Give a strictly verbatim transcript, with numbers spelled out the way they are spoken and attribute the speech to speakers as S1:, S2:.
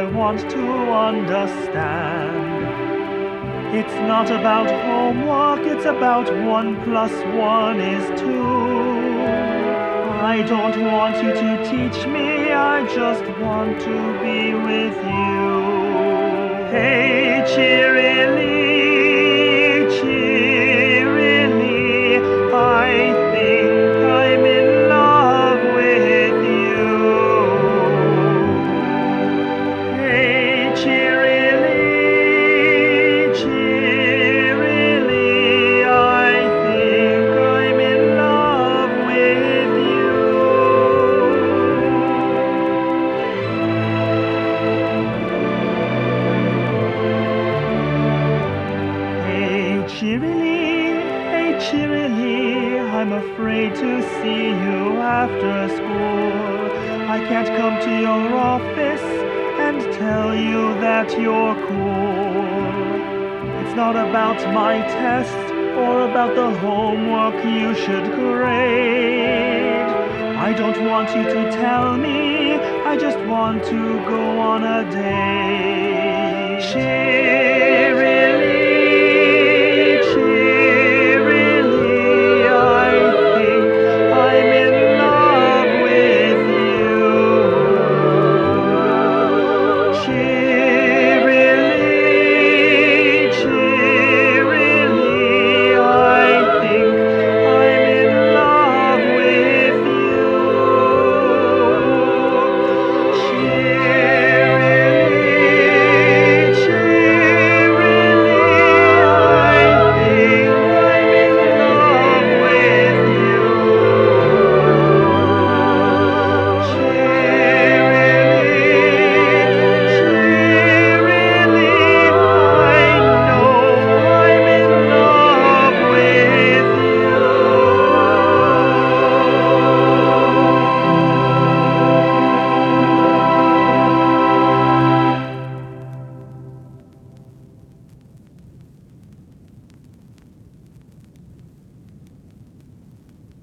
S1: I want to understand. It's not about homework, it's about one plus one is two. I don't want you to teach me, I just want to be with you. Hey, cheerily, cheerily, I think I'm in love with you. Hey, cheerily, cheerily, I think I'm in love with you. Hey, cheerily, hey, cheerily, I'm afraid to see you after school. I can't come to your office and tell you that you're cool. It's not about my test or about the homework you should grade. I don't want you to tell me, I just want to go on a date. Cheer